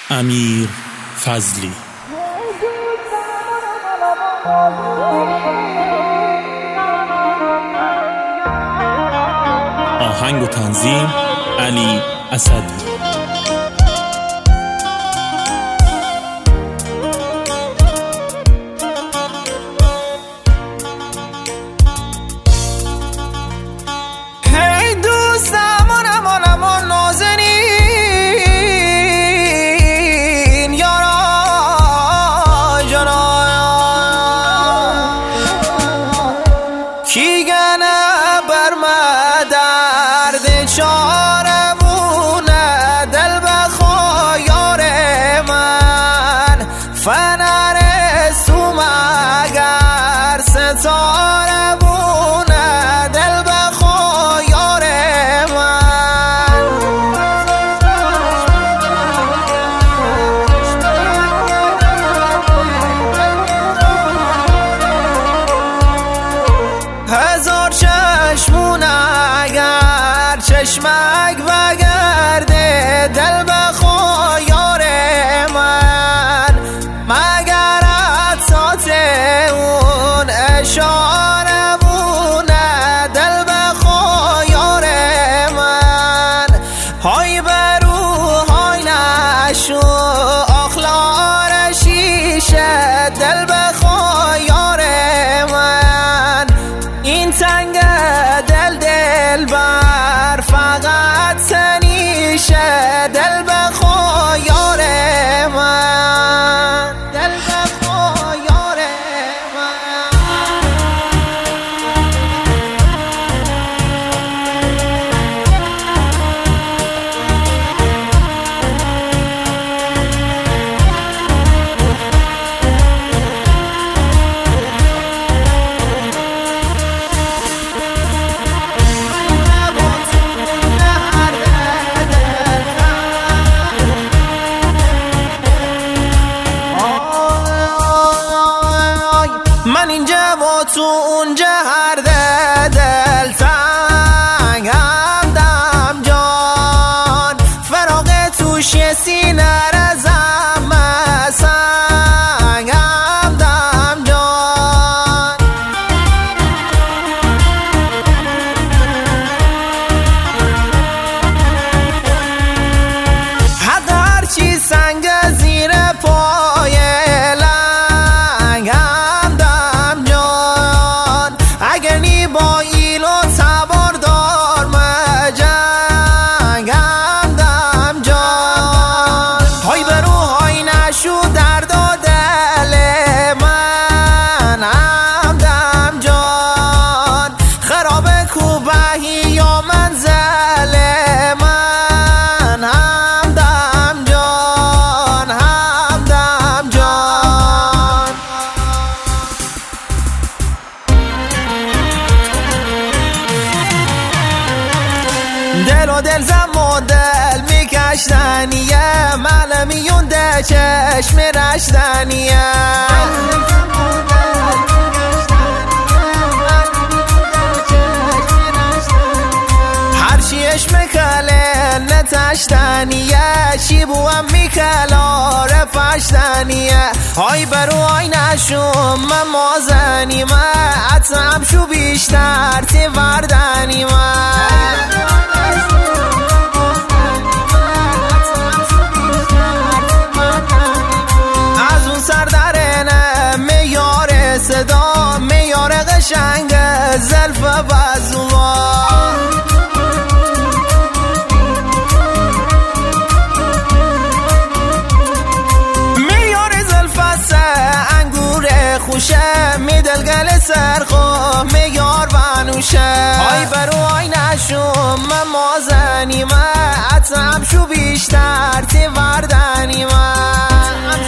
امیر فضلی. آهنگ و تنظیم علی اسدی. چارمونه دل بخوا یار من فنر سوم اگر ستاره بونه دل بخوا یار من هزار چشمونه اگر چشمک بگرده دل بخوا یار من مگر عطات اون اشاره بونه دل بخوا یار من های برو های نشو اخلار شیشه دل بخوا یار من این تنگ دل بر فقط تنیشه دل بخوا یار من دل بخوا یار من اینجا و تو اونجا هر دل تنگ همدم جان فراغ توش یه سینه رزم سنگ همدم جان حد هرچی سنگ زیر پای با ایل و تباردار مجنگ همدم جان های برو های نشو درد و دل من همدم جان خراب کوبهی یا منزل من همدم جان همدم جان دل و دل زم و دل میکشتنیه من میونده چشم رشتنیه هر چیش میکله نتشتنیه چی بوام میکلاره پشتنیه های برو های نشوم من مازنیمه اتم شو بیشتر تی وردنیمه از اون سردرنه میار صدا میار قشنگ زلف بزوان خوشه میدل گل سرخو میار بنوشه های برو های نشوم من مازنیمه اتم شو بیشتر تی وردنیمه